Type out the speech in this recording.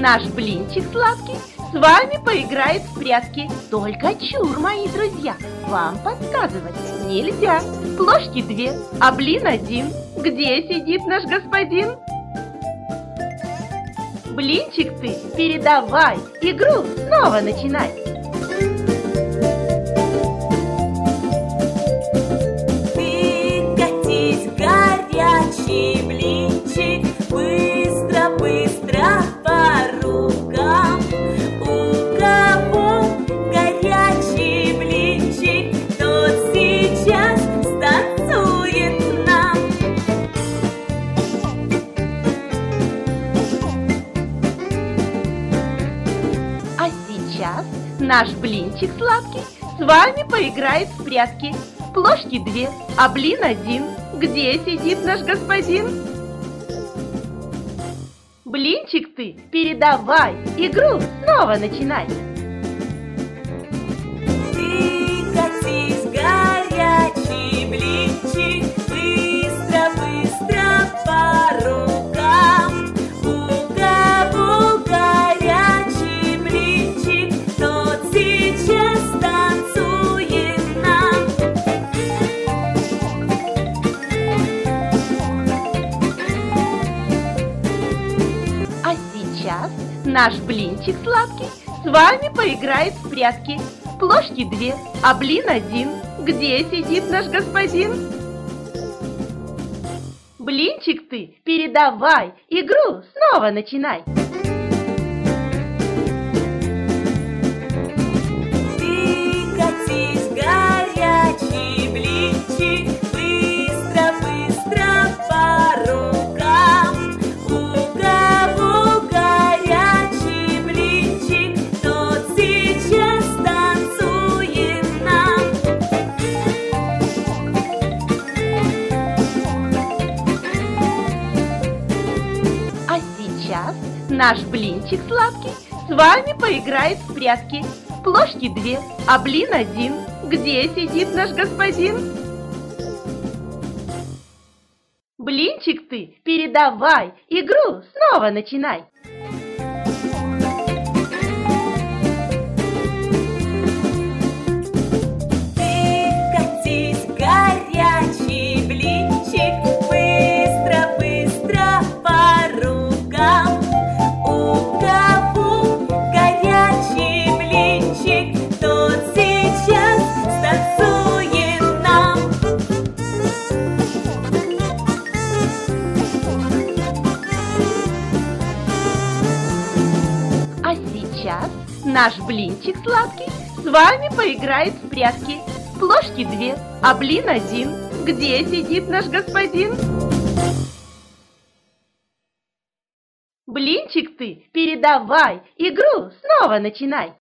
Наш блинчик сладкий с вами поиграет в прятки. Только чур, мои друзья, вам подсказывать нельзя. Ложки 2, а блин 1. Где сидит наш господин? Блинчик ты, передавай, игру снова начинай. Ты катись, горячий блинчик, быстро, быстро по рукам. У кого горячий блинчик, тот сейчас станцует нам. А сейчас наш блинчик сладкий с вами поиграет в прятки. Ложки 2, а блин 1. Где сидит наш господин? Блинчик ты, передавай, игру снова начинай. Ты катись, горячий блинчик, быстро, быстро по рукам. У кого горячий блинчик, тот сейчас танцует нам. А сейчас наш блинчик сладкий с вами поиграет в прятки. Ложки 2, а блин 1. Где сидит наш господин? Блинчик ты, передавай, игру снова начинай. Ты катись, горячий блинчик, быстро, быстро по рукам. У кого горячий блинчик, тот сейчас танцует нам. А сейчас наш блинчик сладкий с вами поиграет в прятки. Ложки 2, а блин 1. Где сидит наш господин? Блинчик ты, передавай, игру снова начинай. Ты катись, горячий блинчик, быстро, быстро по рукам. У кого горячий блинчик, тот сейчас станцует нам. А сейчас наш блинчик сладкий с вами поиграет в прятки. Ложки 2, а блин 1. Где сидит наш господин? Блинчик ты, передавай, игру снова начинай.